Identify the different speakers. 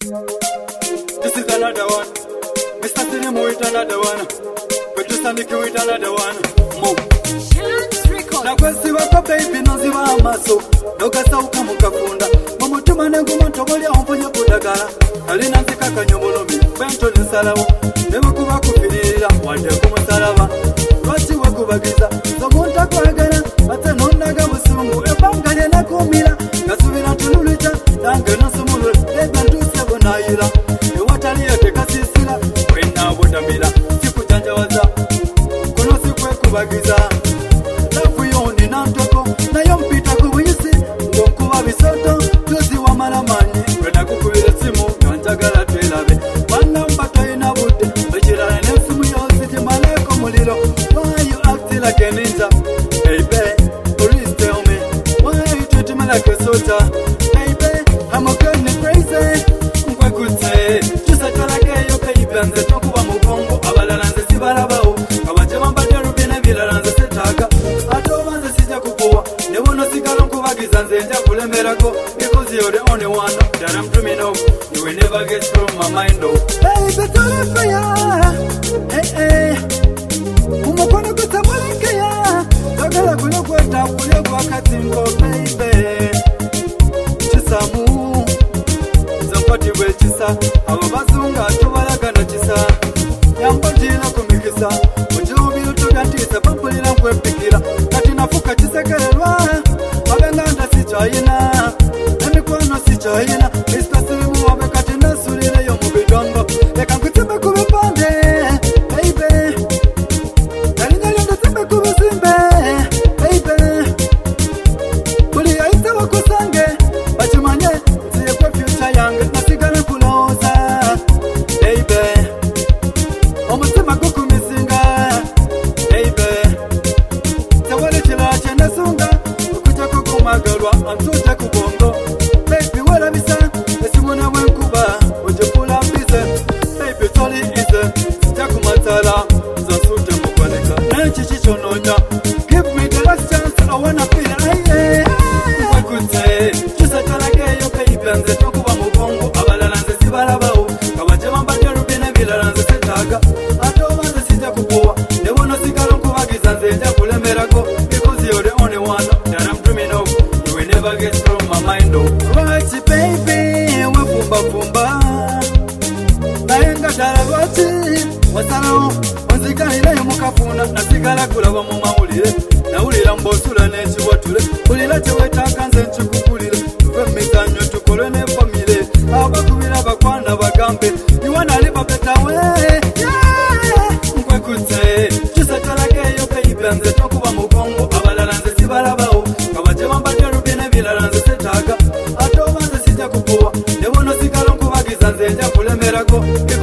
Speaker 1: This is another one. Mr. Cinema with another one. Producer Nicky with another one. Mo. Na kwesi wako baby noziwa amaso. Nogasa ukamukafunda. Mumutuma nengumo ntoboli ahumpunye kudagala. Alina nzika kanyomolomi. Bento nisalawo. Newe kuba kupinira. Wande kumusalaba. Lwaki wekubagiza. Zomunta kwagala. Ate nonaga busungu. Ebanganye nakumira. Gasubira tululita. Nange nosumulula. Ebe nduse bonayira. Ewataliye tekasisira. Wena budamira. Siku janjawaza. Kuno siku wekubagiza. Lafu yondi nantoko. Nayo mpita kubuyisi. Ngokuba bisoto. Tuzi wa malamanyi. Wena kukubira simu. Kanjagala twelabe. Wanamba toyina budde. Bechirana nesimu yositi maleko muliro. Why you acting like a ninja? Baby, please tell me. Why you treat me like a soldier? Baby, I'm going crazy. Mkwekute. Tusatalakeyo kayibanze tokuba mugongo. Abalalanze sibarabao. Kabaje bambadde rubine bilalanze setaga. Atobanze sija kukuwa. Nebono sigalo nkubagiza nze nja kulemerako. Because you're the only one that I'm dreaming of. You will never get from my mind though. Baby, tell me fire. Hey, hey. Umukono kutamulekea. Tagala kuno kweta kule kwa katingo baby. Chisamu. Zampati we chisa. Aba bazunga tubalagana chisa. Yambajira kumikisa. Ujubiru tugantisa pampulira nkwepikira. Kati nafuka chisekererwa. Abenganda sichayina. Emikwano sichayina. Mr. Silimu wabe kati nasulire yo mubidongo. Leka nkutimbe kubipande. Baby. Kalingalinda timbe kubisimbe. Baby. Kuli ya ite wakusange. Bachimanye. Siye kwe future yange. Nasigana kuloza. Baby. Omutima kukumisinga. Baby. Tewale chila chene sunga. Ukuja kukumagalwa. Antuje kubongo. Baby wala bisa. Esimuna wenkuba. Oje pula bize. Baby toli ize. Sija kumatala. Zasute mkwaleka. Nenchi chichononya. Give me the last chance. I wanna feel it. Aye. Mwekute. Chisa chalakeyo kayibanze tokuba mugongo. Abalalanze sibarabao. Kabaje bambadde rubine bilalanze setaga. Atobanze sija kukuwa. Nebono sigalo nkubagiza nze nja kulemerako. Because you're the only one that I'm dreaming of. You will never get from my mind though. Right baby, wefumba fumba. Nayenga dalagwati. Wasalao, onzigalira yomukafuna. Nasigala kulaba mu mawulire. Nawulira mbosula n'ekiwatule. Bulira kyewetaaga nze nkikukulire. Tuve mu mizannyo tukole ne famire. Abakubira bakwana bagambe. You wanna live a better way. Yeah. Nkwekute. Kisatalakeyo kayibanze tokuba mugongo. Abalalanze sibarabao. Kabaje bambadde rubine bilalanze setaga. Atobanze sija kukuwa. Nebono sigalo nkubagiza nze nja kulemerako.